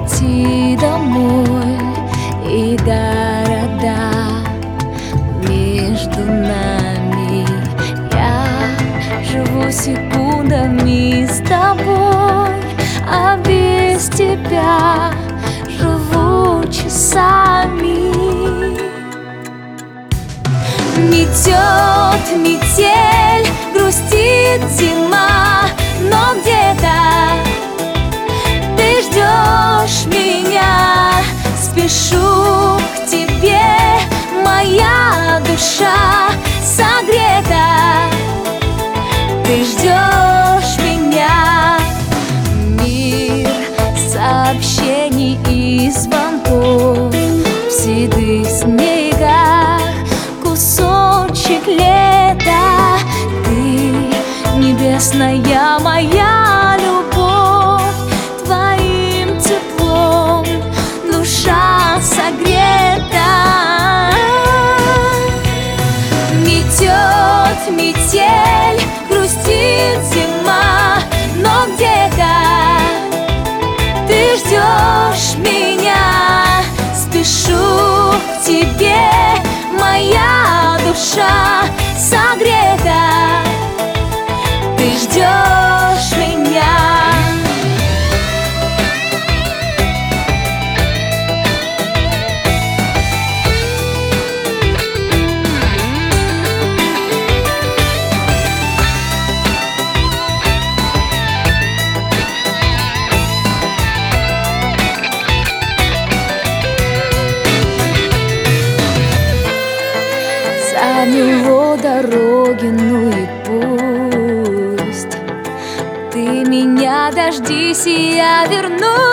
пути домой и города между нами. Я живу секундами с тобой, а без тебя живу часами. Метет метель, грустит зима, но где-то ты ждешь меня. Спешу к тебе, моя душа согрета. Ты ждешь меня. Мир сообщений и звонков в седых снегах, кусочек лета. Ты небесная моя любовь, твоим теплом душа согрета. Метет метель, грустит зима, но где-то ты ждешь меня. Спешу к тебе, моя душа согрета. Ты ждешь меня. Замело дороги, ну и пусть. Ты меня дождись, и я вернусь.